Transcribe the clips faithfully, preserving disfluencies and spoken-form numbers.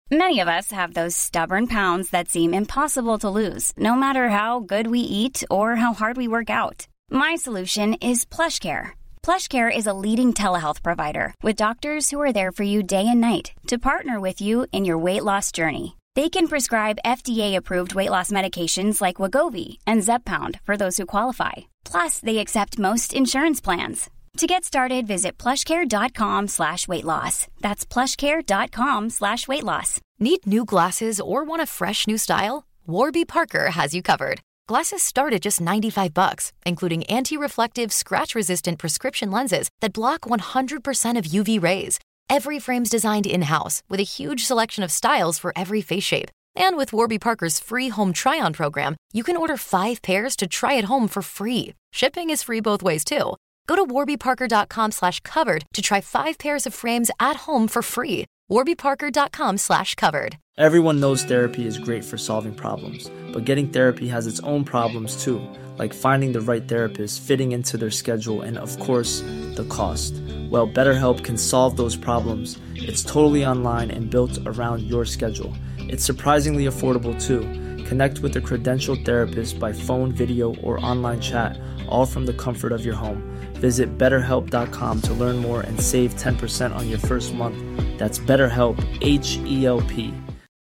Many of us have those stubborn pounds that seem impossible to lose, no matter how good we eat or how hard we work out. My solution is PlushCare. PlushCare is a leading telehealth provider with doctors who are there for you day and night to partner with you in your weight loss journey. They can prescribe F D A-approved weight loss medications like Wegovy and Zepbound for those who qualify. Plus, they accept most insurance plans. To get started, visit plushcare.com slash weight loss. That's plushcare.com slash weight loss. Need new glasses or want a fresh new style? Warby Parker has you covered. Glasses start at just ninety-five bucks, including anti-reflective, scratch-resistant prescription lenses that block one hundred percent of U V rays. Every frame's designed in-house with a huge selection of styles for every face shape. And with Warby Parker's free home try-on program, you can order five pairs to try at home for free. Shipping is free both ways, too. Go to warbyparker.com slash covered to try five pairs of frames at home for free. warbyparker.com slash covered. Everyone knows therapy is great for solving problems, but getting therapy has its own problems too, like finding the right therapist, fitting into their schedule, and of course, the cost. Well, BetterHelp can solve those problems. It's totally online and built around your schedule. It's surprisingly affordable too. Connect with a credentialed therapist by phone, video, or online chat, all from the comfort of your home. Visit better help dot com to learn more and save ten percent on your first month. That's BetterHelp, H E L P.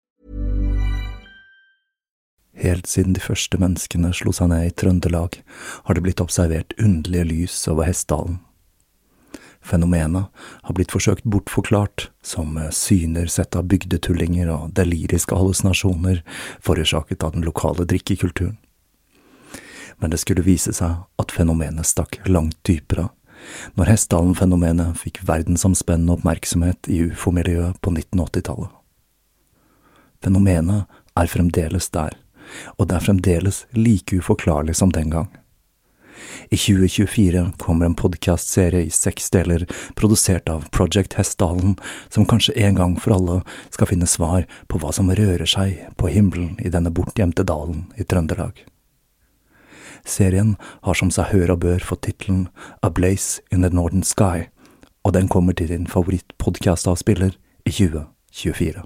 Helt siden de første menneskene slo seg ned i Trøndelag, har det blitt observert underlige lys over Hessdalen. Fenomenet har blitt forsøkt bortforklart som syner sett av bygdetullinger og deliriske hallusinasjoner forårsaket av den lokale drikkekulturen. Men det skulle vise seg at fenomenet stakk langt dypere, når Hessdalen-fenomenet fikk verdensomspennende oppmerksomhet i U F O-miljøet på nitten åtti-tallet. Fenomenet er fremdeles der, og det er fremdeles like uforklarlig som den gang. I tjue tjuefire kommer en podcastserie i seks deler produsert av Project Hessdalen, som kanskje en gang for alle skal finne svar på hva som rører seg på himmelen i denne bortgjemte dalen i Trøndelag. Serien har som seg hør og bør fått titelen A Blaze in the Northern Sky, og den kommer til din favorittpodcastavspiller i tjue tjuefire.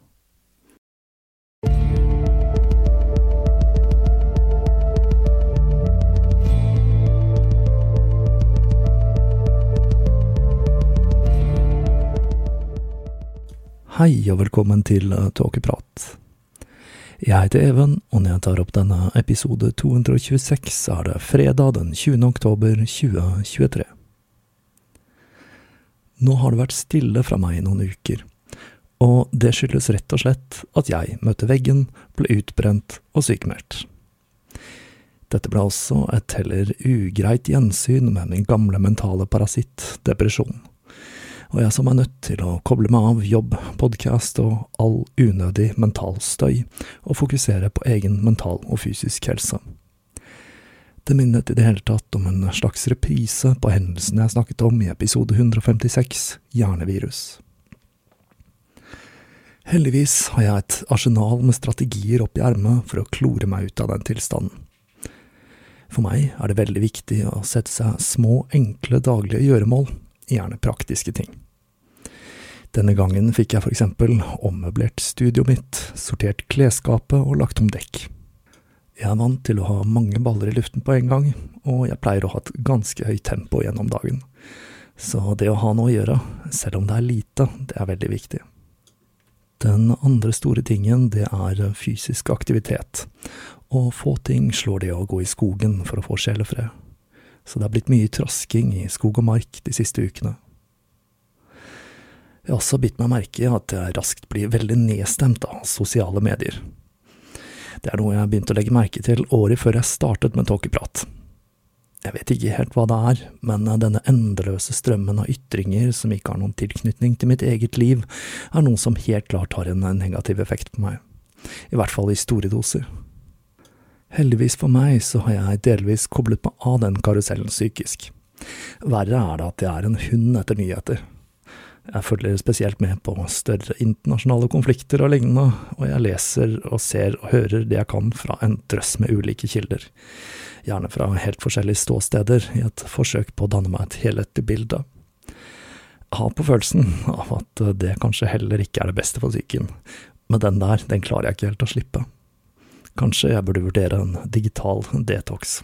Hei og velkommen til Tåkeprat. Jeg heter Even, og når jeg tar opp denne episode to hundre tjueseks, er det fredag den tjuende oktober tjue tjuetre. Nå har det vært stille fra meg i noen uker, og det skyldes rett og slett at jeg møtte veggen, ble utbrent og sykemeldt. Dette ble også et heller ugreit gjensyn med min gamle mentale parasitt, depresjon. Og jeg som er nødt til å koble meg av jobb, podcast og all unødig mental støy, og fokusere på egen mental og fysisk helse. Det minnet i det hele tatt om en slags reprise på hendelsen jeg snakket om i episode hundre femtiseks, hjernevirus. Heldigvis har jeg et arsenal med strategier opp i ermet for å klore meg ut av den tilstanden. For meg er det veldig viktig å sette seg små, enkle daglige gjøremål, gjerne praktiske ting. Denne gangen fikk jeg for eksempel ommøblert studioet mitt, sortert klesskapet og lagt om dekk. Jeg er vant til å ha mange baller i luften på en gang, og jeg pleier å ha et ganske høyt tempo gjennom dagen. Så det å ha noe å gjøre, selv om det er lite, det er veldig viktig. Den andre store tingen, det er fysisk aktivitet. Og få ting slår det å gå i skogen for å få sjelefred. Så det har blitt mye trasking i skog og mark de siste ukene. Jeg har også bitt meg merke i at jeg raskt blir veldig nedstemt av sosiale medier. Det er noe jeg begynte å legge merke til året før jeg startet med Tåkeprat. Jeg vet ikke helt hva det er, men denne endeløse strømmen av ytringer som ikke har noen tilknytning til mitt eget liv, er noe som helt klart har en negativ effekt på meg. I hvert fall i store doser. Heldigvis for meg så har jeg delvis koblet meg av den karusellen psykisk. Verre er det at jeg er en hund etter nyheter. Jeg følger spesielt med på større internasjonale konflikter og lignende, og jeg leser og ser og hører det jeg kan fra en drøss med ulike kilder. Gjerne fra helt forskjellige ståsteder i et forsøk på å danne meg et helhetlig bilde. har på følelsen av at det kanskje heller ikke er det beste for psyken, men den der, den klarer jeg ikke helt å slippe. Kanskje jeg burde vurdere en digital detox.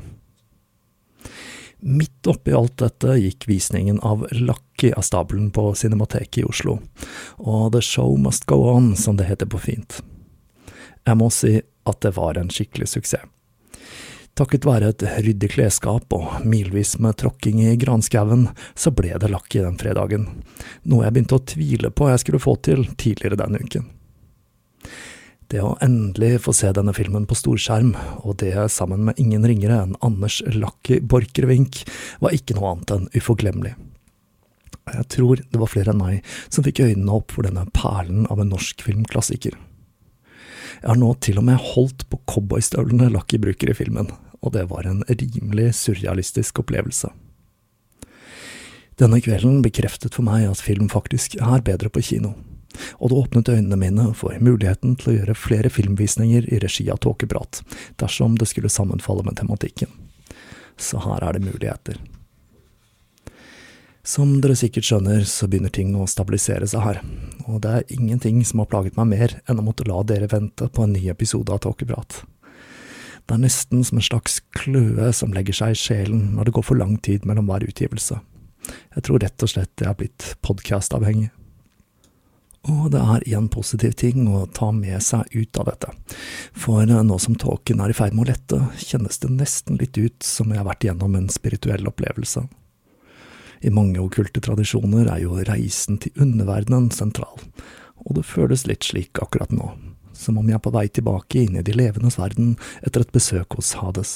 Midt oppi alt dette gikk visningen av Lucky av stabelen på Cinemateket i Oslo, og The Show Must Go On, som det heter på fint. Jeg må si at det var en skikkelig suksess. Takket være et ryddig klesskap og milvis med tråkking i granskauen, så ble det Lucky den fredagen, noe jeg begynte å tvile på jeg skulle få til tidligere den uken. Det å endelig få se denne filmen på storskjerm, og det sammen med ingen ringere enn Anders Lucky Borchgrevink, var ikke noe annet enn uforglemmelig. Jeg tror det var flere enn meg som fikk øynene opp for denne perlen av en norsk filmklassiker. Jeg har nå til og med holdt på cowboystøvlene Lucky bruker i filmen, og det var en rimelig surrealistisk opplevelse. Denne kvelden bekreftet for meg at film faktisk er bedre på kino, og det åpnet øynene mine for muligheten til å gjøre flere filmvisninger i regi av Tåkeprat, dersom det skulle sammenfalle med tematikken. Så her er det muligheter. Som dere sikkert skjønner, så begynner ting å stabilisere seg her, og det er ingenting som har plaget meg mer enn å måtte la dere vente på en ny episode av Tåkeprat. Det er nesten som en slags kløe som legger seg i sjelen når det går for lang tid mellom hver utgivelse. Jeg tror rett og slett jeg er blitt podcast-avhengig. Og det er en positiv ting å ta med seg ut av dette, for nå som tåken er i ferd med å lette, kjennes det nesten litt ut som jeg har vært gjennom en spirituell opplevelse. I mange okkulte tradisjoner er jo reisen til underverdenen sentral, og det føles litt slik akkurat nå, som om jeg er på vei tilbake inn i de levendes verden etter et besøk hos Hades.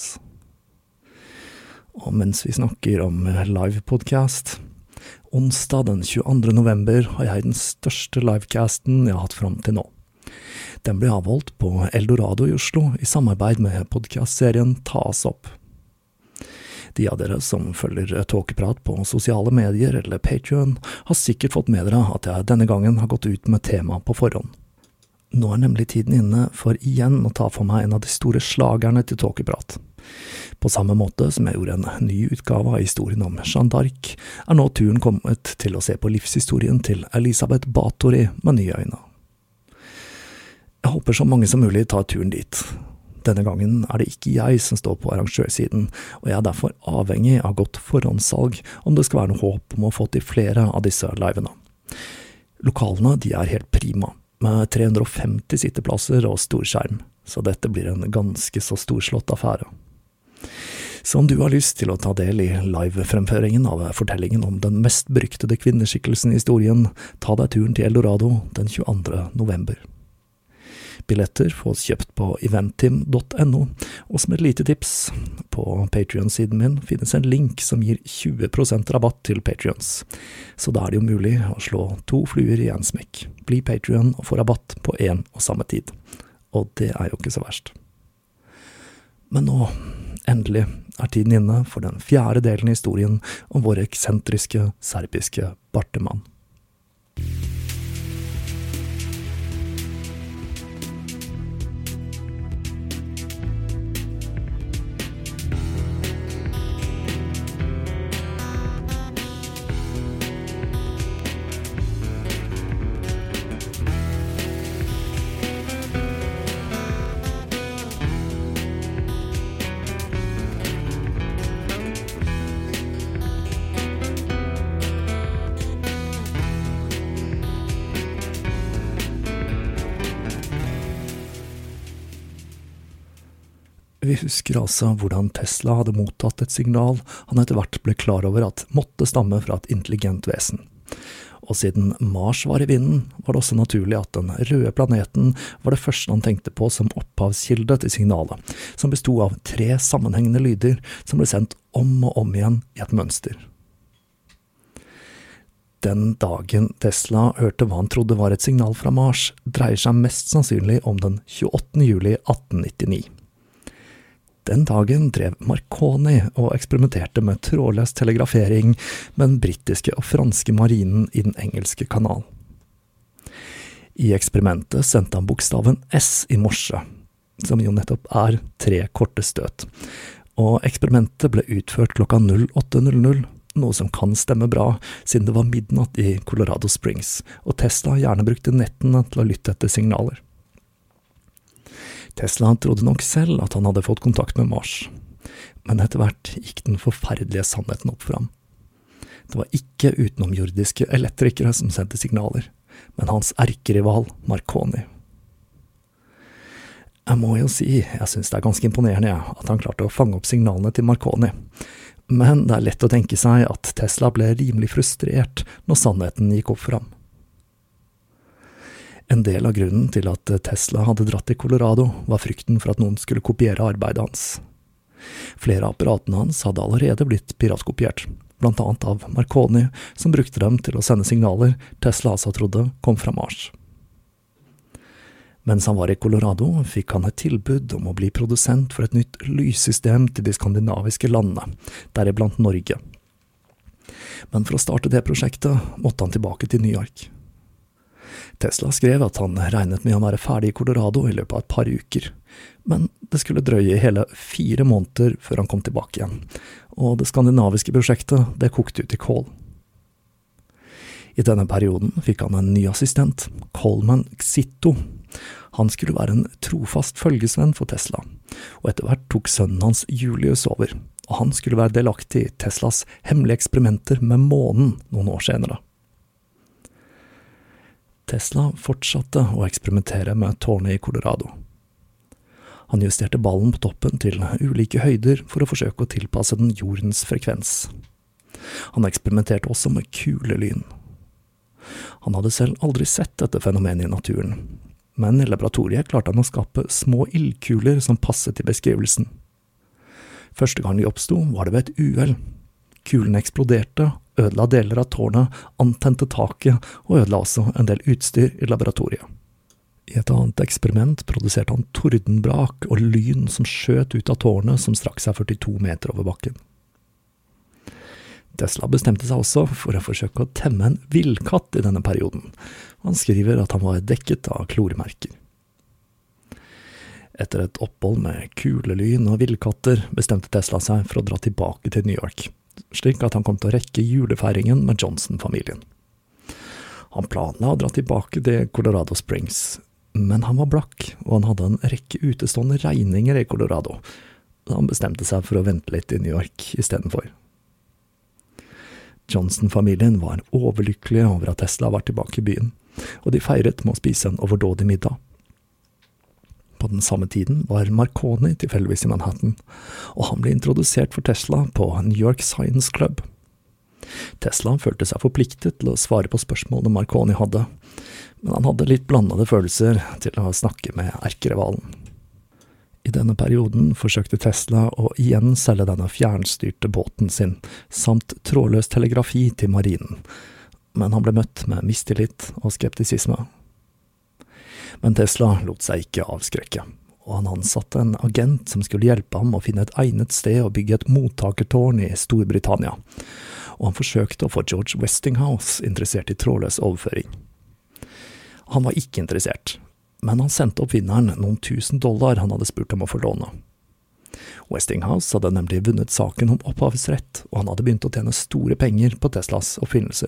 Og mens vi snakker om live-podcast, onsdag den tjueandre november har jeg den største livecasten jeg har hatt fram til nå. Den ble avholdt på Eldorado i Oslo i samarbeid med podcastserien Tas Opp. De av dere som følger Tåkeprat på sosiale medier eller Patreon har sikkert fått med dere at jeg denne gangen har gått ut med tema på forhånd. Nå er nemlig tiden inne for igjen å ta for meg en av de store slagerne til Tåkeprat. På samme måte som jeg gjorde en ny utgave av historien om Jeanne d'Arc, er nå turen kommet til å se på livshistorien til Elisabeth Báthory med nye øyne. Jeg håper så mange som mulig tar turen dit. Denne gangen er det ikke jeg som står på arrangørsiden, og jeg er derfor avhengig av godt forhåndssalg om det skal være noe håp om å få til flere av disse livene. Lokalene de er helt prima, med tre hundre og femti sitteplasser og storskjerm, så dette blir en ganske så storslått affære. Så om du har lyst til å ta del i live-fremføringen av fortellingen om den mest beryktede kvinneskikkelsen i historien, ta deg turen til Eldorado den tjueandre november. Billetter fås kjøpt på eventim punktum no, og som et lite tips, på Patreon-siden min finnes en link som gir tjue prosent rabatt til Patreons. Så da er det jo mulig å slå to fluer i en smekk, bli Patreon og få rabatt på en og samme tid. Og det er jo ikke så verst. Men nå, endelig, er tiden inne for den fjerde delen i historien om vår eksentriske serbiske bartemann. Vi husker altså hvordan Tesla hadde mottatt et signal han etter hvert ble klar over at måtte stamme fra et intelligent vesen. Og siden Mars var i vinden, var det også naturlig at den røde planeten var det første han tenkte på som opphavskilde til signalet, som bestod av tre sammenhengende lyder som ble sendt om og om igjen i et mønster. Den dagen Tesla hørte hva han trodde var et signal fra Mars, dreier seg mest sannsynlig om den tjueåttende juli atten nittini. Den dagen drev Marconi og eksperimenterte med trådløs telegrafering med den britiske og franske marinen i den engelske kanal. I eksperimentet sendte han bokstaven S i morse, som jo nettopp er tre korte støt, og eksperimentet ble utført klokka null åtte null null, noe som kan stemme bra, siden det var midnatt i Colorado Springs, og Tesla gjerne brukte nettene til å lytte etter signaler. Tesla trodde nok selv at han hadde fått kontakt med Mars, men etter hvert gikk den forferdelige sannheten opp for ham. Det var ikke utenomjordiske elektrikere som sendte signaler, men hans erkerival Marconi. Jeg må jo si, jeg synes det er ganske imponerende at han klarte å fange opp signalene til Marconi, men det er lett å tenke seg at Tesla ble rimelig frustrert når sannheten gikk opp for ham. En del av grunnen til at Tesla hadde dratt til Colorado var frykten for at noen skulle kopiere arbeidet hans. Flere av apparatene hans hadde allerede blitt piratkopiert, blant annet av Marconi, som brukte dem til å sende signaler Tesla altså trodde kom fra Mars. Mens han var i Colorado, fikk han et tilbud om å bli produsent for et nytt lyssystem til de skandinaviske landene, deriblant Norge. Men for å starte det prosjektet måtte han tilbake til New York. Tesla skrev at han regnet med å være ferdig i Colorado i løpet av et par uker, men det skulle drøye hele fire måneder før han kom tilbake igjen, og det skandinaviske prosjektet det kokte ut i kål. I denne perioden fikk han en ny assistent, Coleman Xito. Han skulle være en trofast følgesvenn for Tesla, og etter hvert tok sønnen hans Julius over, og han skulle være delaktig i Teslas hemmelige eksperimenter med månen noen år senere. Tesla fortsatte å eksperimentere med tårnet i Colorado. Han justerte ballen på toppen til ulike høyder for å forsøke å tilpasse den jordens frekvens. Han eksperimenterte også med kulelyn. Han hadde selv aldri sett dette fenomenet i naturen, men i laboratoriet klarte han å skape små ildkuler som passet til beskrivelsen. Første gang de oppstod var det ved et uhell. Kulen eksploderte, ødela deler av tårnet, antente taket og ødela også en del utstyr i laboratoriet. I et annet eksperiment produserte han tordenbrak og lyn som skjøt ut av tårnet som strakk seg førtito meter over bakken. Tesla bestemte seg også for å forsøke å temme en villkatt i denne perioden. Han skriver at han var dekket av kloremerker. Etter et opphold med kulelyn og villkatter bestemte Tesla seg for å dra tilbake til New York, slik at han kom til å rekke julefeiringen med Johnson-familien. Han planla å dra tilbake til Colorado Springs, men han var blakk, og han hadde en rekke utestående regninger i Colorado. Han bestemte seg for å vente litt i New York i stedet for. Johnson-familien var overlykkelige over at Tesla var tilbake i byen, og de feiret med å spise en overdådig middag. På den samme tiden var Marconi tilfeldigvis i Manhattan, og han ble introdusert for Tesla på New York Science Club. Tesla følte seg forpliktet til å svare på spørsmålene Marconi hadde, men han hadde litt blandede følelser til å snakke med erkerivalen. I denne perioden forsøkte Tesla å igjen selge denne fjernstyrte båten sin, samt trådløs telegrafi til marinen, men han ble møtt med mistillit og skeptisisme. Men Tesla lot seg ikke avskrekke, og han ansatte en agent som skulle hjelpe ham å finne et egnet sted å bygge et mottakertårn i Storbritannia, og han forsøkte å få George Westinghouse interessert i trådløs overføring. Han var ikke interessert, men han sendte oppfinneren noen tusen dollar han hadde spurt om å få låne. Westinghouse hadde nemlig vunnet saken om opphavsrett, og han hadde begynt å tjene store penger på Teslas oppfinnelser.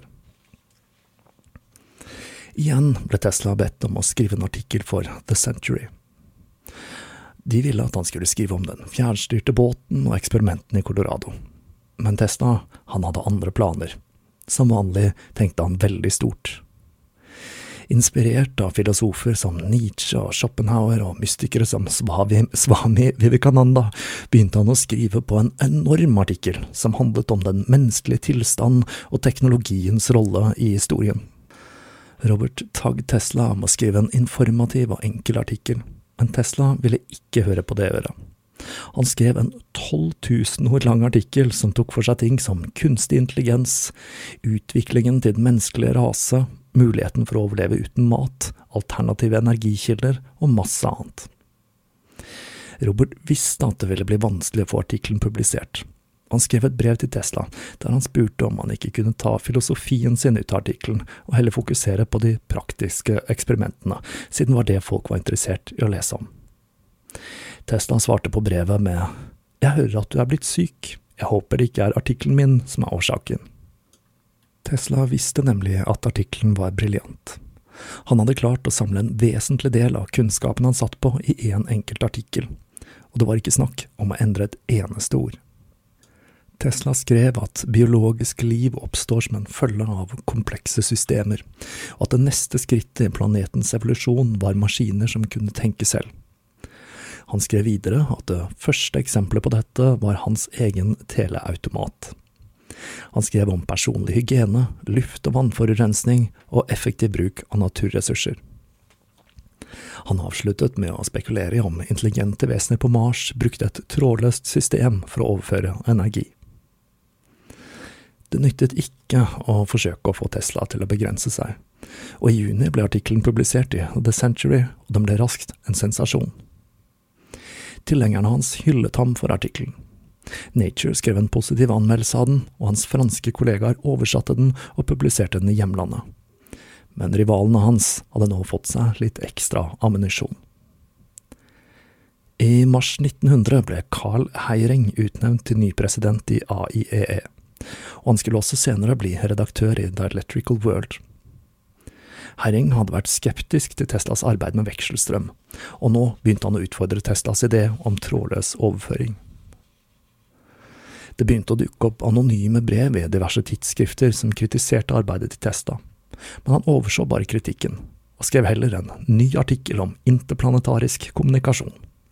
Igjen ble Tesla bedt om å skrive en artikkel for The Century. De ville at han skulle skrive om den fjernstyrte båten og eksperimentene i Colorado. Men Tesla, han hadde andre planer. Som vanlig tenkte han veldig stort. Inspirert av filosofer som Nietzsche og Schopenhauer og mystikere som Swami, Swami Vivekananda, begynte han å skrive på en enorm artikkel som handlet om den menneskelige tilstand og teknologiens rolle i historien. Robert Tagg Tesla må skrive en informativ og enkel artikkel, men Tesla ville ikke høre på det øret. Han skrev en tolv tusen ord lang artikkel som tok for seg ting som kunstig intelligens, utviklingen til den menneskelige rase, muligheten for å overleve uten mat, alternative energikilder og masse annet. Robert visste at det ville bli vanskelig å få artikkelen publisert. Han skrev et brev til Tesla, der han spurte om han ikke kunne ta filosofien sin ut av artikkelen, og heller fokusere på de praktiske eksperimentene, siden var det folk var interessert i å lese om. Tesla svarte på brevet med «Jeg hører at du er blitt syk. Jeg håper det ikke er artikkelen min som er årsaken. Tesla visste nemlig at artikkelen var briljant. Han hadde klart å samle en vesentlig del av kunnskapen han satt på i en enkelt artikkel, og det var ikke snakk om å endre et eneste ord. Tesla skrev at biologisk liv oppstår som en følge av komplekse systemer, og at det neste skrittet i planetens evolusjon var maskiner som kunne tenke selv. Han skrev videre at det første eksempelet på dette var hans egen teleautomat. Han skrev om personlig hygiene, luft- og vannforurensning og effektiv bruk av naturressurser. Han avsluttet med å spekulere i om intelligente vesener på Mars brukte et trådløst system for å overføre energi. Det nyttet ikke å forsøke å få Tesla til å begrense seg, og i juni ble artikkelen publisert i The Century, og den ble raskt en sensasjon. Tilhengerne hans hyllet ham for artikkelen. Nature skrev en positiv anmeldelse av den, og hans franske kollegaer oversatte den og publiserte den i hjemlandet. Men rivalene hans hadde nå fått seg litt ekstra ammunisjon. I mars nitten hundre ble Carl Heiring utnevnt til ny president i A I E E, og han skulle også senere bli redaktør i The Electrical World. Heiring hadde vært skeptisk til Teslas arbeid med vekselstrøm, og nå begynte han å utfordre Teslas idé om trådløs overføring. Det begynte å dukke opp anonyme brev i diverse tidsskrifter som kritiserte arbeidet til Tesla, men han overså bare kritikken, og skrev heller en ny artikkel om interplanetarisk kommunikasjon.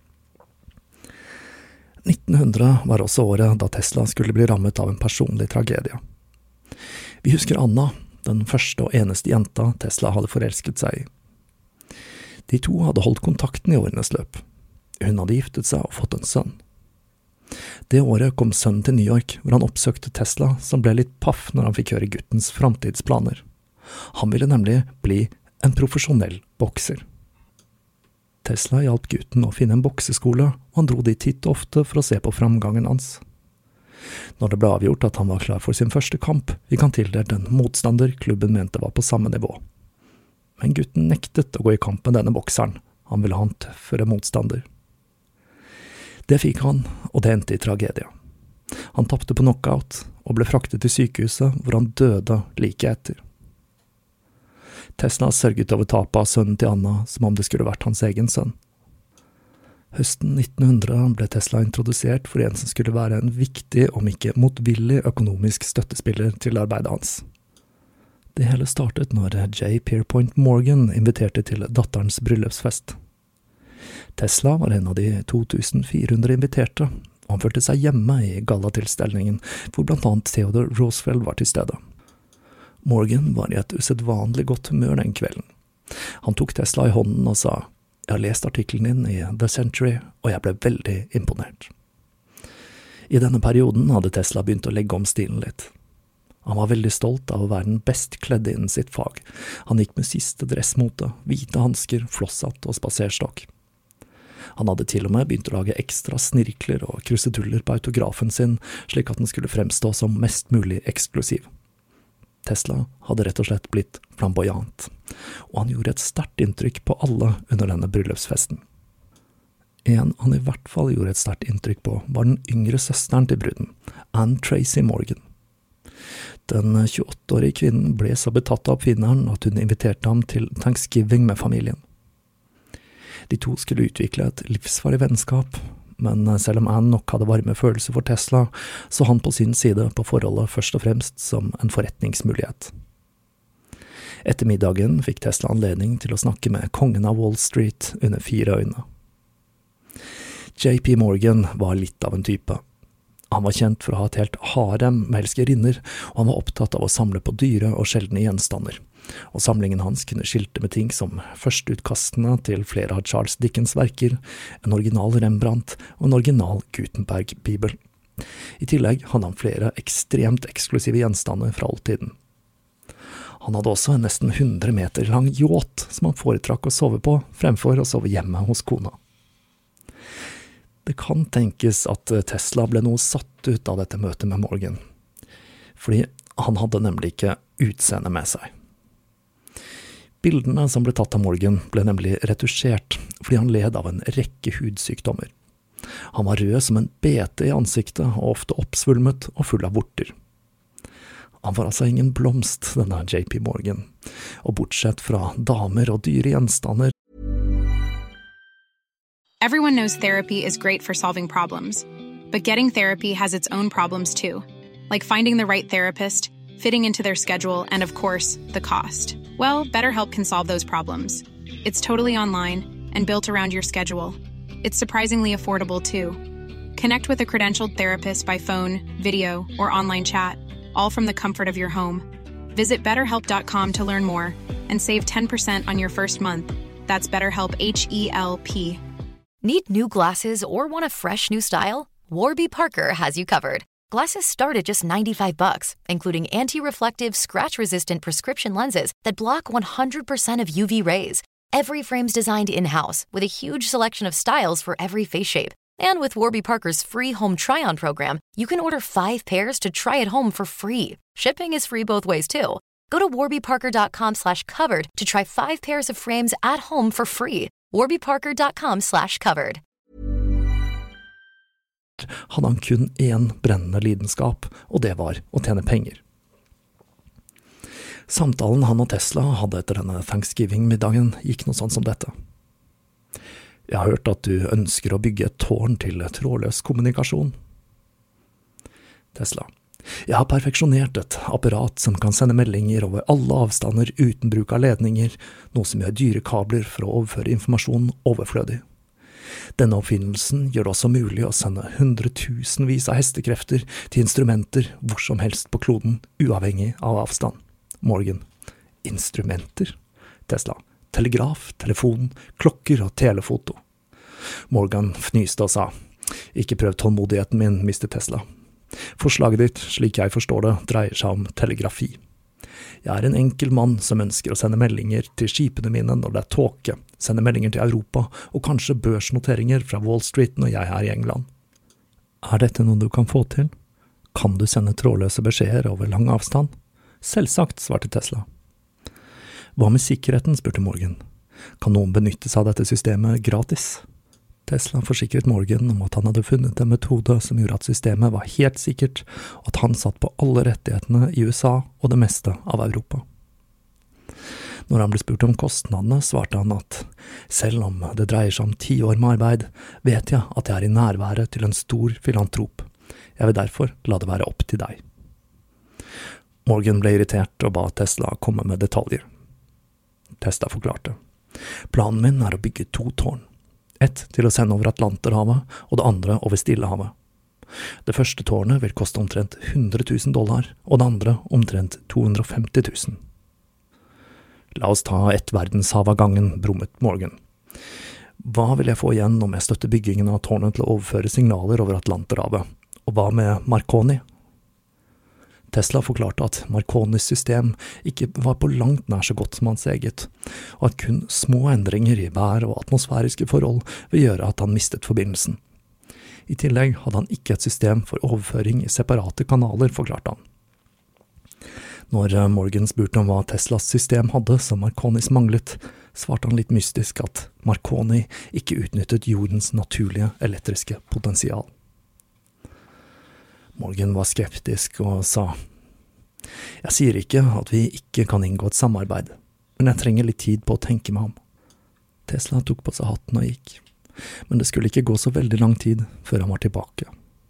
nitten hundre var også året da Tesla skulle bli rammet av en personlig tragedie. Vi husker Anna, den første og eneste jenta Tesla hadde forelsket seg i. De to hadde holdt kontakten i årenes løp. Hun hadde giftet seg og fått en sønn. Det året kom sønnen til New York, hvor han oppsøkte Tesla, som ble litt paff når han fikk høre guttens framtidsplaner. Han ville nemlig bli en profesjonell bokser. Tesla hjalp gutten å finne en bokseskole, og han dro dit titt og ofte for å se på framgangen hans. Når det ble avgjort at han var klar for sin første kamp, fikk han tildelt en motstander klubben mente var på samme nivå. Men gutten nektet å gå i kamp med denne bokseren. Han ville ha en tøffere motstander. Det fikk han, og det endte i tragedie. Han tappte på knockout og ble fraktet til sykehuset, hvor han døde like etter. Tesla sørget over tapet av sønnen til Anna som om det skulle vært hans egen sønn. Høsten nitten hundre ble Tesla introdusert for en som skulle være en viktig, om ikke motvillig økonomisk støttespiller til arbeidet hans. Det hele startet når J. Pierpont Morgan inviterte til datterens bryllupsfest. Tesla var en av de to tusen fire hundre inviterte, og han følte seg hjemme i gallatilstelningen, hvor blant annet Theodore Roosevelt var til stede. Morgan var i et usedvanlig godt humør den kvelden. Han tok Tesla i hånden og sa: «Jeg har lest artikkelen din i The Century, og jeg ble veldig imponert.» I denne perioden hadde Tesla begynt å legge om stilen litt. Han var veldig stolt av å være den best kledde innen sitt fag. Han gikk med siste dressmote, hvite hansker, flosshatt og spaserstokk. Han hadde til og med begynt å lage ekstra snirkler og kruseduller på autografen sin, slik at den skulle fremstå som mest mulig eksklusiv. Tesla hadde rett og slett blitt flamboyant, og han gjorde et sterkt inntrykk på alle under denne bryllupsfesten. En han i hvert fall gjorde et sterkt inntrykk på var den yngre søsteren til bruden, Anne Tracy Morgan. Den tjueåtteårige kvinnen ble så betatt av oppfinneren at hun inviterte ham til Thanksgiving med familien. De to skulle utvikle et livsvarig vennskap, men selv om Anne nok hadde varme følelser for Tesla, så han på sin side på forholdet først og fremst som en forretningsmulighet. Etter middagen fikk Tesla anledning til å snakke med kongen av Wall Street under fire øyne. J P Morgan var litt av en type. Han var kjent for å ha et helt harem med elskerinner, og han var opptatt av å samle på dyre og sjeldne gjenstander. Og samlingen hans kunne skilte med ting som førsteutkastene til flere av Charles Dickens verker, en original Rembrandt og en original Gutenberg-bibel. I tillegg hadde han flere ekstremt eksklusive gjenstander fra oldtiden. Han hadde også en nesten hundre meter lang yacht som han foretrakk å sove på, fremfor å sove hjemme hos kona. Det kan tenkes at Tesla ble noe satt ut av dette møtet med Morgan, fordi han hadde nemlig ikke utseende med seg. Bildene som ble tatt av Morgan ble nemlig retusjert fordi han led av en rekke hudsykdommer. Han var rød som en bete i ansiktet, og ofte oppsvulmet og full av vorter. Han var altså ingen blomst, denne J P Morgan, og bortsett fra damer og dyre gjenstander. Everyone knows therapy is great for solving problems, but getting therapy has its own problems too, like finding the right therapist, fitting into their schedule, and of course, the cost. Well, BetterHelp can solve those problems. It's totally online and built around your schedule. It's surprisingly affordable too. Connect with a credentialed therapist by phone, video, or online chat, all from the comfort of your home. Visit better help dot com to learn more and save ten percent on your first month. That's BetterHelp, H E L P. Need new glasses or want a fresh new style? Warby Parker has you covered. Glasses start at just ninety-five bucks, including anti-reflective, scratch-resistant prescription lenses that block one hundred percent of U V rays. Every frame's designed in-house with a huge selection of styles for every face shape. And with Warby Parker's free home try-on program, you can order five pairs to try at home for free. Shipping is free both ways too. Go to warby parker dot com slash covered to try five pairs of frames at home for free. warby parker dot com slash covered. Hadde han kun én brennende lidenskap, og det var å tjene penger. Samtalen han og Tesla hadde etter denne Thanksgiving-middagen gikk noe sånn som dette. Jeg har hørt at du ønsker å bygge et tårn til trådløs kommunikasjon. Tesla. Jeg har perfeksjonert et apparat som kan sende meldinger over alle avstander uten bruk av ledninger, noe som gjør dyre kabler for å overføre informasjon overflødig. Denne oppfinnelsen gjør det også mulig å sende hundretusenvis av hestekrefter til instrumenter hvor som helst på kloden, uavhengig av avstand. Morgan. Instrumenter? Tesla. Telegraf, telefon, klokker og telefoto. Morgan fnyste og sa, ikke prøv tålmodigheten min, mister Tesla. Forslaget ditt, slik jeg forstår det, dreier seg om telegrafi. Jeg er en enkel mann som ønsker å sende meldinger til skipene mine når det er tåke, sende meldinger til Europa og kanskje børsnoteringer fra Wall Street når jeg er i England. Er dette noe du kan få til? Kan du sende trådløse beskjeder over lang avstand? Selvsagt, svarte Tesla. Hva med sikkerheten, spurte Morgan. Kan noen benytte seg av dette systemet gratis? Tesla forsikret Morgan om at han hadde funnet en metode som gjorde at systemet var helt sikkert, og at han satt på alle rettighetene i U S A og det meste av Europa. Når han ble spurt om kostnadene, svarte han at selv om det dreier seg om ti år med arbeid, vet jeg at jeg er i nærværet til en stor filantrop. Jeg vil derfor la det være opp til deg. Morgan ble irritert og ba Tesla komme med detaljer. Tesla forklarte. Planen min er å bygge to tårn. Ett til å sende over Atlanterhavet, og det andre over Stillehavet. Det første tårnet vil koste omtrent hundre tusen dollar, og det andre omtrent to hundre og femti tusen. La oss ta ett verdenshav av gangen, brummet Morgan. Hva vil jeg få igjen om jeg støtter byggingen av tårnet til å overføre signaler over Atlanterhavet? Og hva med Marconi? Tesla forklarte at Marconis system ikke var på langt nær så godt som hans eget, og at kun små endringer i vær og atmosfæriske forhold vil gjøre at han mistet forbindelsen. I tillegg hadde han ikke et system for overføring i separate kanaler, forklarte han. Når Morgan spurte om hva Teslas system hadde som Marconis manglet, svarte han litt mystisk at Marconi ikke utnyttet jordens naturlige elektriske potensial. Morgan var skeptisk og sa, «Jeg sier ikke at vi ikke kan inngå et samarbeid, men jeg trenger litt tid på å tenke meg om.» Tesla tok på seg hatten og gikk, men det skulle ikke gå så veldig lang tid før han var tilbake.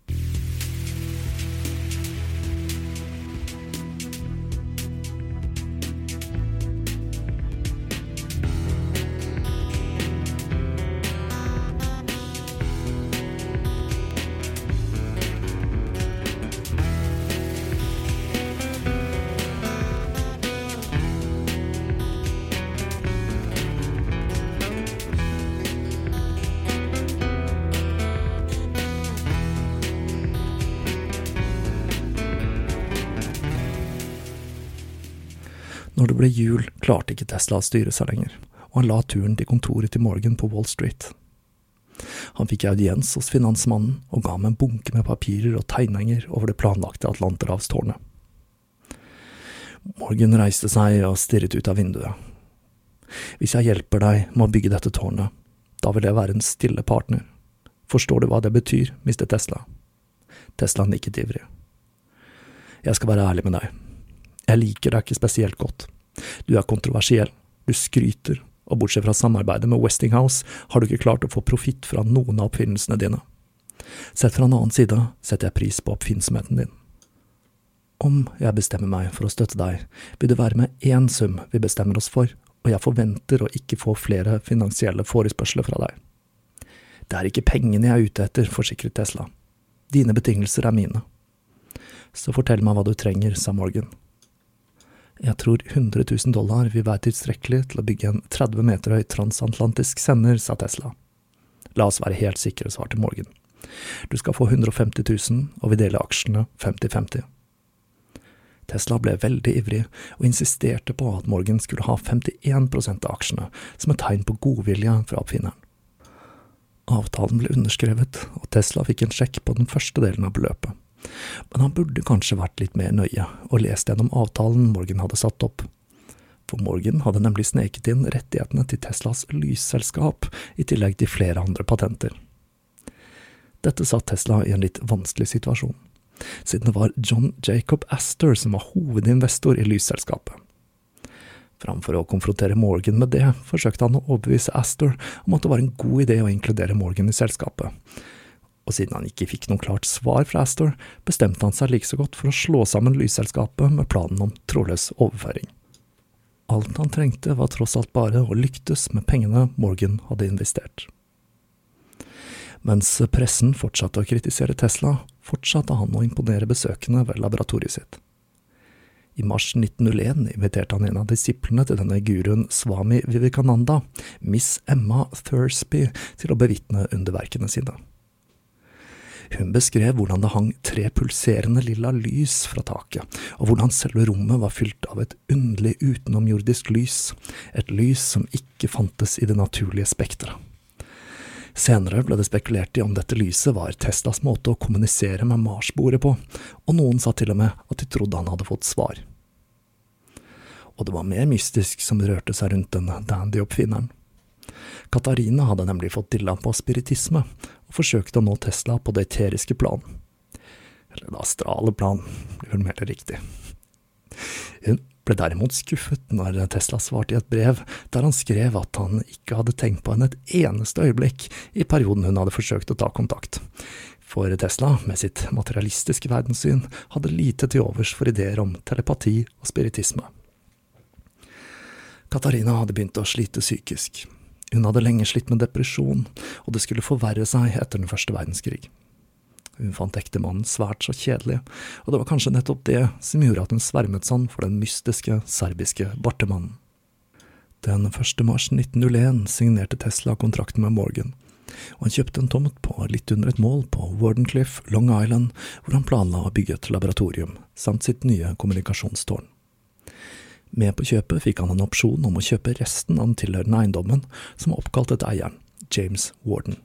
Når det ble jul, klarte ikke Tesla å styre seg lenger, og han la turen til kontoret til Morgan på Wall Street. Han fikk audiens hos finansmannen og ga ham en bunke med papirer og tegninger over det planlagte Atlanterhavstårnet. Morgan reiste seg og stirret ut av vinduet. Hvis jeg hjelper deg med å bygge dette tårnet, da vil jeg være en stille partner. Forstår du hva det betyr, mister Tesla? Tesla nikket ivrig. Jeg skal være ærlig med deg. Jeg liker deg ikke spesielt godt. Du er kontroversiell, du skryter, og bortsett fra samarbeidet med Westinghouse har du ikke klart å få profitt fra noen av oppfinnelsene dine. Sett fra en annen side setter jeg pris på oppfinnsomheten din. Om jeg bestemmer meg for å støtte deg, vil det være med én sum vi bestemmer oss for, og jeg forventer å ikke få flere finansielle forespørsler fra deg. Det er ikke pengene jeg er ute etter, forsikret Tesla. Dine betingelser er mine. Så fortell meg hva du trenger, sa Morgan. Jeg tror hundre tusen dollar vil være tilstrekkelig til å bygge en tretti meter høy transatlantisk sender, sa Tesla. La oss være helt sikre, svarte Morgan. Du skal få hundre og femti tusen, og vi deler aksjene femti femti. Tesla ble veldig ivrig og insisterte på at Morgan skulle ha femtien prosent av aksjene som et tegn på godvilje fra oppfinneren. Avtalen ble underskrevet, og Tesla fikk en sjekk på den første delen av beløpet. Men han burde kanskje vært litt mer nøye og lest gjennom avtalen Morgan hadde satt opp. For Morgan hadde nemlig sneket inn rettighetene til Teslas lysselskap, i tillegg til flere andre patenter. Dette satt Tesla i en litt vanskelig situasjon, siden det var John Jacob Astor som var hovedinvestor i lysselskapet. Framfor å konfrontere Morgan med det, forsøkte han å overbevise Astor om at det var en god idé å inkludere Morgan i selskapet. Og siden han ikke fikk noe klart svar fra Astor, bestemte han seg like så godt for å slå sammen lysselskapet med planen om trådløs overføring. Alt han trengte var tross alt bare å lyktes med pengene Morgan hadde investert. Mens pressen fortsatte å kritisere Tesla, fortsatte han å imponere besøkende ved laboratoriet sitt. I mars nitten null en inviterte han en av disiplene til denne guruen Swami Vivekananda, Miss Emma Thursby, til å bevitne underverkene sine. Hun beskrev hvordan det hang tre pulserende lilla lys fra taket, og hvordan selve rommet var fylt av et underlig utenomjordisk lys, et lys som ikke fantes i det naturlige spektret. Senere ble det spekulert i om dette lyset var Teslas måte å kommunisere med Mars-bordet på, og noen sa til og med at de trodde han hadde fått svar. Og det var mer mystisk som rørte seg rundt den dandy-oppfinneren. Katarina hadde nemlig fått dilla på spiritisme, og forsøkte å nå Tesla på det eteriske plan. Eller det astrale plan, blir vel mer riktig. Hun ble derimot skuffet når Tesla svarte i et brev, der han skrev at han ikke hadde tenkt på henne et eneste øyeblikk i perioden hun hadde forsøkt å ta kontakt. For Tesla, med sitt materialistiske verdenssyn, hadde lite til overs for ideer om telepati og spiritisme. Katarina hadde begynt å slite psykisk. Hun hadde lenge slitt med depresjon, og det skulle forverre seg etter den første verdenskrig. Hun fant ektemannen svært så kjedelig, og det var kanskje nettopp det som gjorde at hun svermet sånn for den mystiske, serbiske bartemannen. Den første mars nitten null en signerte Tesla kontrakten med Morgan, og han kjøpte en tomt på litt under et mål på Wardenclyffe, Long Island, hvor han planla å bygge et laboratorium, samt sitt nye kommunikasjonstårn. Med på kjøpet fikk han en opsjon om å kjøpe resten av den tilhørende eiendommen, som var oppkalt etter eieren, James Warden.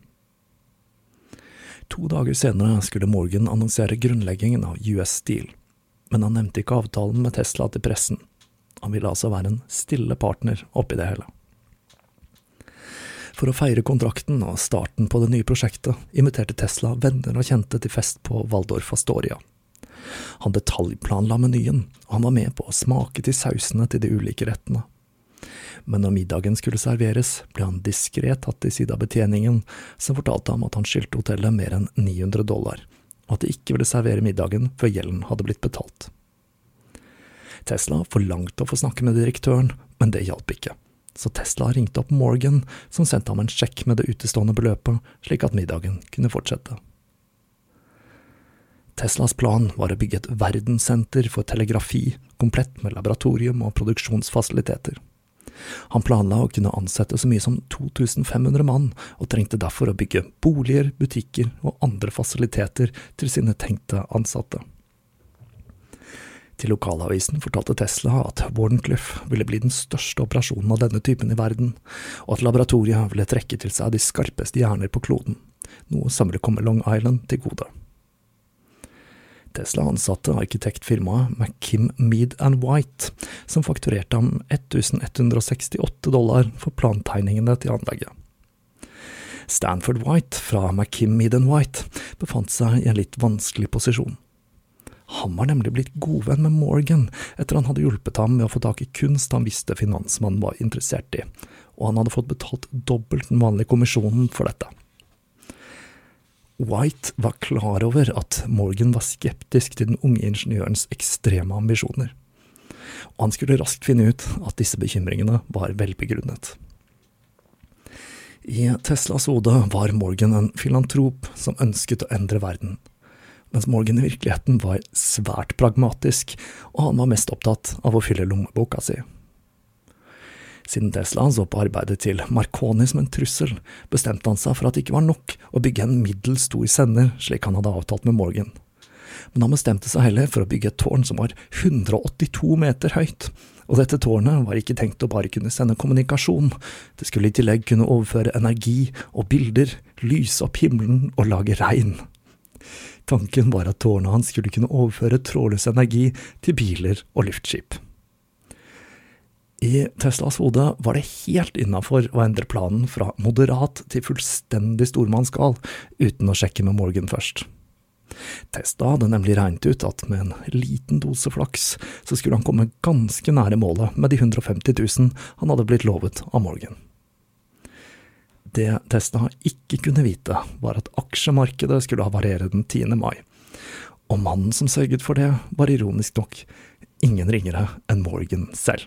To dager senere skulle Morgan annonsere grunnleggingen av U S Steel, men han nevnte ikke avtalen med Tesla til pressen. Han ville altså være en stille partner oppi det hele. For å feire kontrakten og starten på det nye prosjektet, inviterte Tesla venner og kjente til fest på Waldorf Astoria. Han detaljplanla menyen, og han var med på å smake til sausene til de ulike rettene. Men når middagen skulle serveres, ble han diskret tatt til side av betjeningen, som fortalte ham at han skyldte hotellet mer enn ni hundre dollar, og at de ikke ville servere middagen før gjelden hadde blitt betalt. Tesla forlangte å få snakke med direktøren, men det hjalp ikke. Så Tesla ringte opp Morgan, som sendte ham en sjekk med det utestående beløpet, slik at middagen kunne fortsette. Teslas plan var å bygge et verdenssenter for telegrafi, komplett med laboratorium og produksjonsfasiliteter. Han planla å kunne ansette så mye som to tusen fem hundre mann, og trengte derfor å bygge boliger, butikker og andre fasiliteter til sine tenkte ansatte. Til lokalavisen fortalte Tesla at Wardenclyffe ville bli den største operasjonen av denne typen i verden, og at laboratoriet ville trekke til seg de skarpeste hjerner på kloden, noe som ville komme Long Island til gode. Tesla ansatte arkitektfirmaet McKim, Mead and White, som fakturerte ham tusen ett hundre sekstiåtte dollar for plantegningene til anlegget. Stanford White fra McKim Mead and White befant seg i en litt vanskelig posisjon. Han var nemlig blitt godvenn med Morgan etter han hadde hjulpet ham med å få tak i kunst han visste finansmannen var interessert i, og han hadde fått betalt dobbelt den vanlige kommisjonen for dette. White var klar over at Morgan var skeptisk til den unge ingeniørens ekstreme ambisjoner, og han skulle raskt finne ut at disse bekymringene var velbegrunnet. I Teslas hode var Morgan en filantrop som ønsket å endre verden, mens Morgan i virkeligheten var svært pragmatisk, og han var mest opptatt av å fylle lommeboka si. Siden Tesla så på arbeidet til Marconi som en trussel, bestemte han seg for at det ikke var nok å bygge en middels stor sender, slik han hadde avtalt med Morgan. Men han bestemte seg heller for å bygge et tårn som var hundre og åttito meter høyt, og dette tårnet var ikke tenkt å bare kunne sende kommunikasjon. Det skulle i tillegg kunne overføre energi og bilder, lyse opp himmelen og lage regn. Tanken var at tårnet hans skulle kunne overføre trådløs energi til biler og luftskip. I Teslas hode var det helt innenfor å endre planen fra moderat til fullstendig stormannsgal, uten å sjekke med Morgan først. Tesla hadde nemlig regnet ut at med en liten dose flaks, så skulle han komme ganske nære målet med de hundre og femti tusen han hadde blitt lovet av Morgan. Det Tesla ikke kunne vite var at aksjemarkedet skulle havarere den tiende mai, og mannen som sørget for det var ironisk nok ingen ringere enn Morgan selv.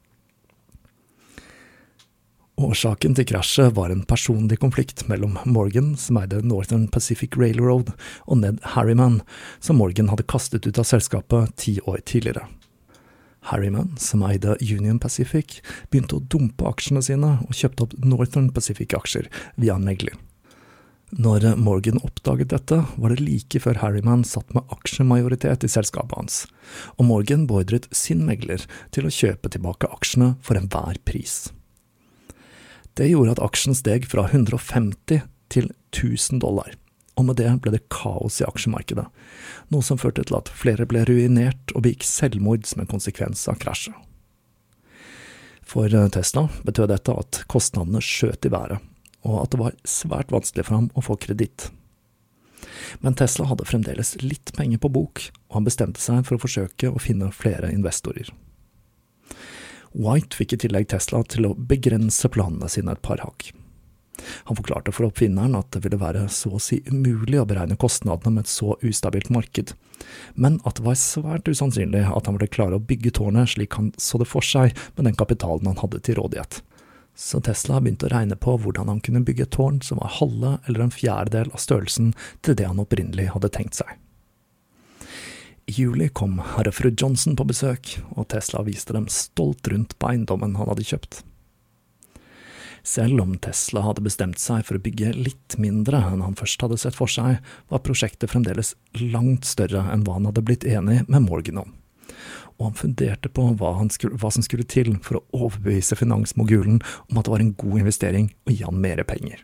Årsaken til krasjet var en personlig konflikt mellom Morgan, som eide Northern Pacific Railroad, og Ned Harriman, som Morgan hadde kastet ut av selskapet ti år tidligere. Harriman, som eide Union Pacific, begynte å dumpe aksjene sine og kjøpte opp Northern Pacific-aksjer via en megler. Når Morgan oppdaget dette, var det like før Harriman satt med aksjemajoritet i selskapet hans, og Morgan beordret sin megler til å kjøpe tilbake aksjene for enhver pris. Det gjorde at aksjen steg fra hundre og femti til tusen dollar, og med det ble det kaos i aksjemarkedet, noe som førte til at flere ble ruinert og begikk selvmord som en konsekvens av krasjet. For Tesla betød dette at kostnadene skjøt i været, og at det var svært vanskelig for ham å få kreditt. Men Tesla hadde fremdeles litt penger på bok, og han bestemte seg for å forsøke å finne flere investorer. White fikk i tillegg Tesla til å begrense planene sine et par hakk. Han forklarte for oppfinneren at det ville være så å si umulig å beregne kostnadene med et så ustabilt marked, men at det var svært usannsynlig at han ville klare å bygge tårnet slik han så det for seg med den kapitalen han hadde til rådighet. Så Tesla begynte å regne på hvordan han kunne bygge et tårn som var halve eller en fjerdedel av størrelsen til det han opprinnelig hadde tenkt seg. I juli kom herre og fru Johnson på besøk, og Tesla viste dem stolt rundt på eiendommen han hadde kjøpt. Selv om Tesla hadde bestemt seg for å bygge litt mindre enn han først hadde sett for seg, var prosjektet fremdeles langt større enn hva han hadde blitt enig med Morgan om. Og han funderte på hva, han skulle, hva som skulle til for å overbevise finansmogulen om at det var en god investering å gi han mer penger.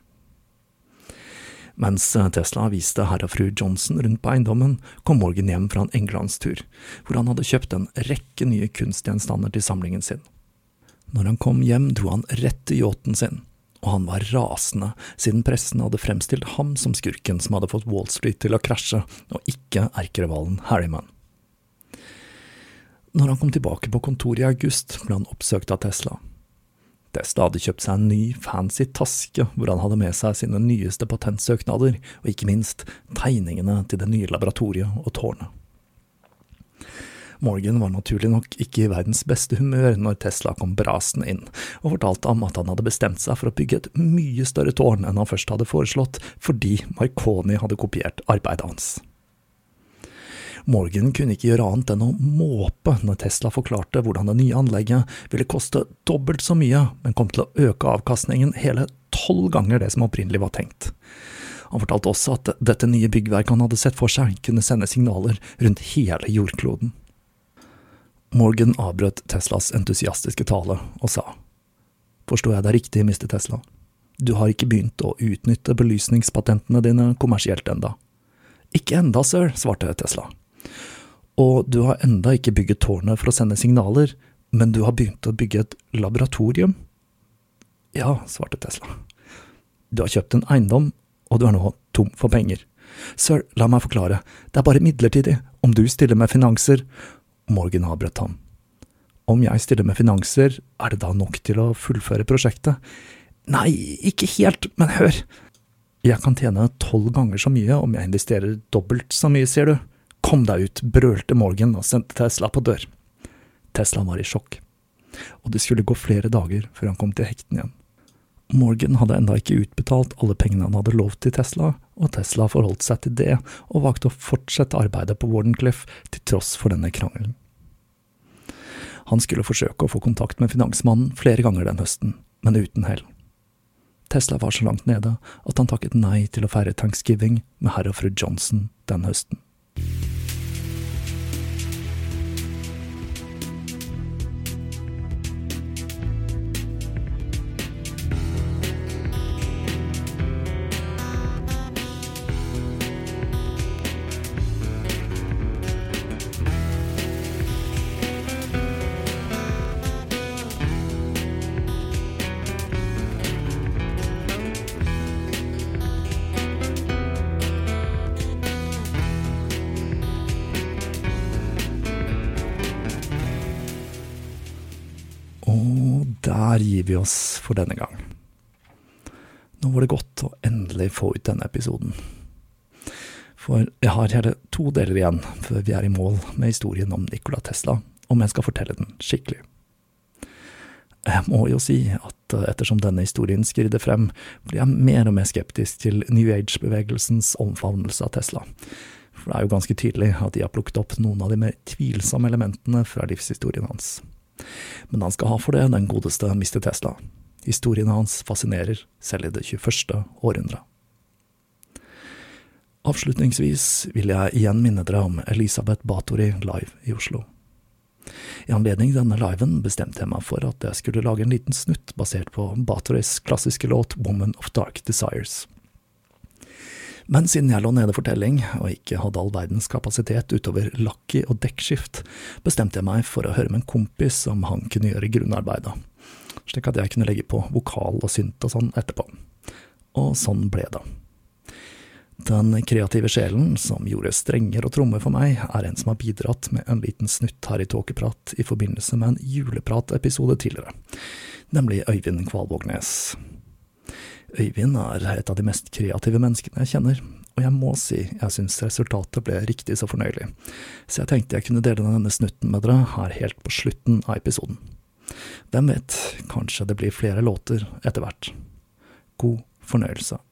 Mens Tesla viste herre og fru Johnson rundt på eiendommen, kom Morgan hjem fra en englandstur, hvor han hadde kjøpt en rekke nye kunstgjenstander til samlingen sin. Når han kom hjem, dro han rett til yachten sin, og han var rasende, siden pressen hadde fremstilt ham som skurken som hadde fått Wall Street til å krasje, og ikke erkerivalen Harriman. Når han kom tilbake på kontoret i august, ble han oppsøkt av Tesla. Tesla hadde kjøpt seg en ny, fancy taske, hvor han hadde med seg sine nyeste patentsøknader, og ikke minst tegningene til det nye laboratoriet og tårnet. Morgan var naturlig nok ikke i verdens beste humør når Tesla kom brasende inn, og fortalte ham at han hadde bestemt seg for å bygge et mye større tårn enn han først hadde foreslått, fordi Marconi hadde kopiert arbeidet hans. Morgan kunne ikke gjøre annet enn å måpe når Tesla forklarte hvordan det nye anlegget ville koste dobbelt så mye, men kom til å øke avkastningen hele tolv ganger det som opprinnelig var tenkt. Han fortalte også at dette nye byggverket han hadde sett for seg kunne sende signaler rundt hele jordkloden. Morgan avbrøt Teslas entusiastiske tale og sa: «Forstår jeg deg riktig, mister Tesla? Du har ikke begynt å utnytte belysningspatentene dine kommersielt enda?» «Ikke enda, sir», svarte Tesla. «Og du har enda ikke bygget tårnet for å sende signaler, men du har begynt å bygge et laboratorium?» «Ja», svarte Tesla. Du har kjøpt en eiendom, og du er nå tom for penger. Sir, la meg forklare, det er bare midlertidig, om du stiller med finanser. Morgan avbrøt ham. Om jeg stiller med finanser, er det da nok til å fullføre prosjektet? Nei, ikke helt, men hør. Jeg kan tjene tolv ganger så mye om jeg investerer dobbelt så mye, sier du. Kom deg ut, brølte Morgan og sendte Tesla på dør. Tesla var i sjokk, og det skulle gå flere dager før han kom til hekten igjen. Morgan hadde enda ikke utbetalt alle pengene han hadde lovt til Tesla, og Tesla forholdt seg til det og valgte å fortsette arbeidet på Wardenclyffe til tross for denne krangelen. Han skulle forsøke å få kontakt med finansmannen flere ganger den høsten, men uten hell. Tesla var så langt nede at han takket nei til å feire Thanksgiving med herr og fru Johnson den høsten. Og der gir vi oss for denne gang. Nå var det godt å endelig få ut denne episoden. For jeg har hele to deler igjen før vi er i mål med historien om Nikola Tesla, om jeg skal fortelle den skikkelig. Jeg må jo si at ettersom denne historien skrider frem, blir jeg mer og mer skeptisk til New Age-bevegelsens omfavnelse av Tesla. For det er jo ganske tydelig at de har plukket opp noen av de mer tvilsomme elementene fra livshistorien hans. Men han skal ha for det den godeste mister Tesla. Historien hans fascinerer selv i det tjueførste århundret. Avslutningsvis vil jeg igjen minne dere om Elisabeth Báthory live i Oslo. I anledning denne liven bestemte jeg meg for at jeg skulle lage en liten snutt basert på Báthorys klassiske låt Woman of Dark Desires. Men siden jeg lå nede for telling, og ikke hadde all verdens kapasitet utover lakki og dekkskift, bestemte jeg meg for å høre med en kompis om han kunne gjøre grunnarbeidet, slik at jeg kunne legge på vokal og synt og sånn etterpå. Og sånn ble det. Den kreative sjelen som gjorde strenger og trommer for meg, er en som har bidratt med en liten snutt her i Tåkeprat i forbindelse med en juleprat-episode tidligere, nemlig Øyvind Kvalvågnes. Øyvind er et av de mest kreative menneskene jeg kjenner, og jeg må si jeg synes resultatet ble riktig så fornøyelig, så jeg tenkte jeg kunne dele denne snutten med dere her helt på slutten av episoden. Hvem vet, kanskje det blir flere låter etter hvert. God fornøyelse.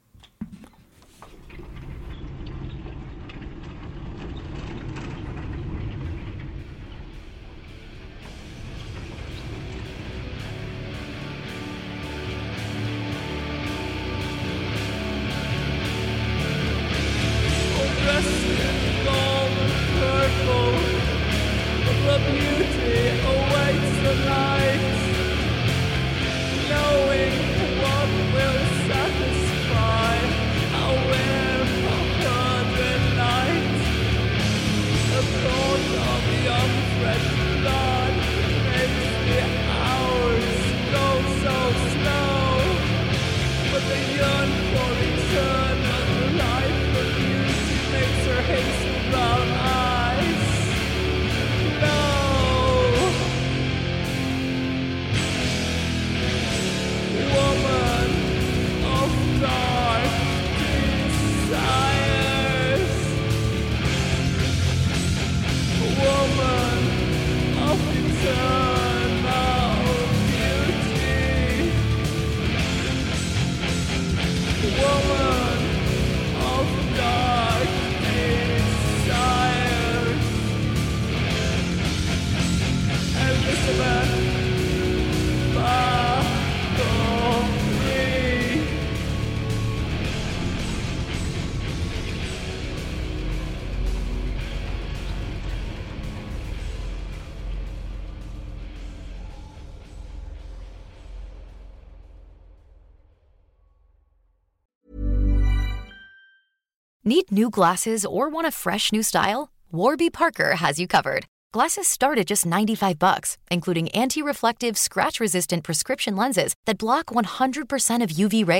Need new glasses or want a fresh new style? Warby Parker has you covered. Glasses start at just ninety-five bucks, including anti-reflective, scratch-resistant prescription lenses that block one hundred percent of U V rays.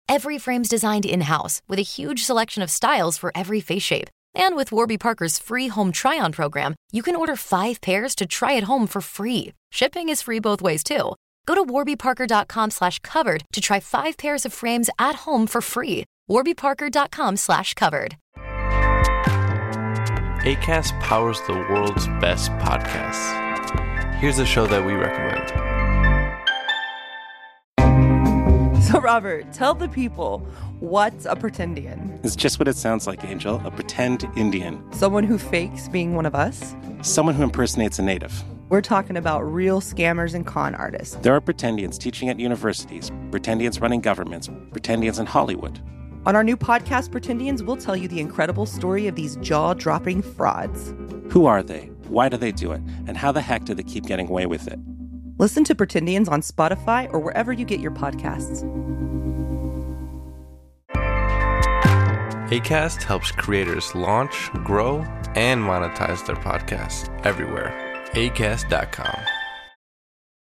Every frame's designed in-house with a huge selection of styles for every face shape. And with Warby Parker's free home try-on program, you can order five pairs to try at home for free. Shipping is free both ways, too. Go to warbyparker.com slash covered to try five pairs of frames at home for free. warbyparker.com slash covered. Acast powers the world's best podcasts. Here's a show that we recommend. So, Robert, tell the people, what's a pretendian? It's just what it sounds like, Angel. A pretend Indian. Someone who fakes being one of us? Someone who impersonates a native. We're talking about real scammers and con artists. There are pretendians teaching at universities, pretendians running governments, pretendians in Hollywood. On our new podcast, Pretendians, we'll tell you the incredible story of these jaw-dropping frauds. Who are they? Why do they do it? And how the heck do they keep getting away with it? Listen to Pretendians on Spotify or wherever you get your podcasts. Acast helps creators launch, grow, and monetize their podcasts everywhere. acast dot com.